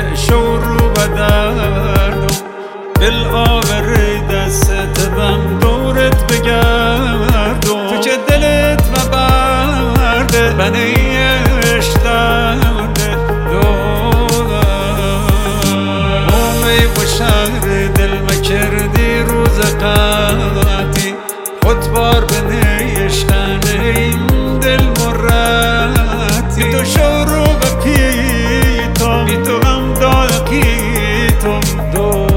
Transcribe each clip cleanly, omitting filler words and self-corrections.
شور و بدردم بالآور دست بم دورت بگردم تو که دلت مبرده بنی اشترده مومی و شهر دل مکردی روز قاتی خودبار بنیشتنیم دل مرتی تو شور و بپیتم بی تو غم داقیتم دو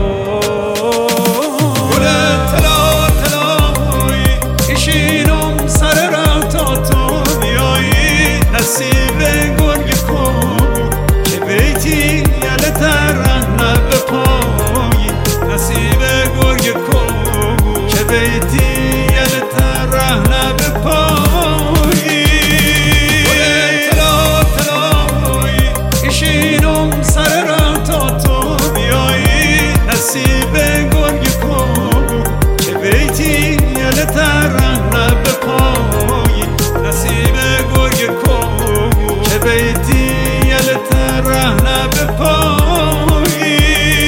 گل طلا طلایی کشیدم سر را تا تو بیایی نصیب گرگ کو که بیتی یل ترنه بپایی نصیب گرگ کو که بیتی یل ترنه بپایی گل طلا طلایی کشیدم سر را تا تو بیایی نصیب گرگ کو که بیتی یل ترنه بپایی نصیب گرگ کو که بیتی یل ترنه بپایی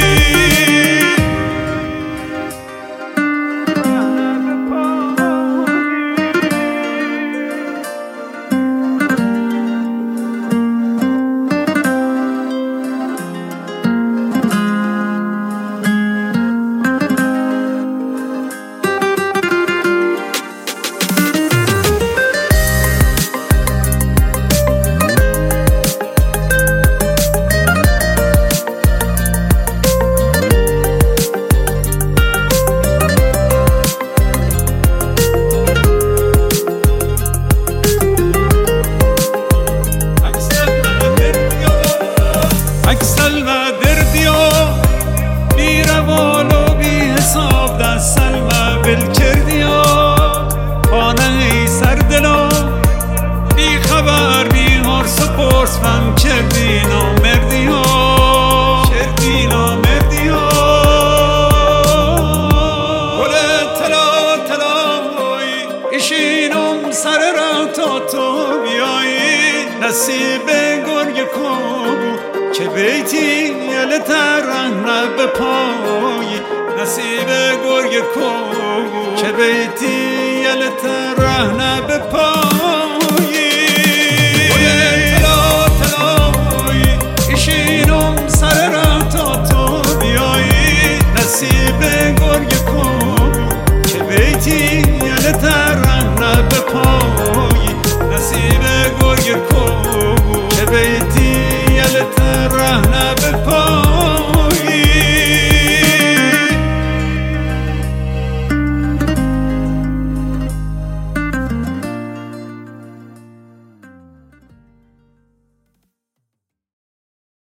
اکسل و دردیو بی روال و بی حساب دستل و بل کردیو خانه سردلو بی خبر بی هرس و پرس فهم کردی نامردیو کردی نامردیو گل طلا طلایی کشیدم سر را تا تو بیایی نصیب گرگ کو که بیتی یل ترنه بپایی نصیب گرگ کو که بیتی یل ترنه بپایی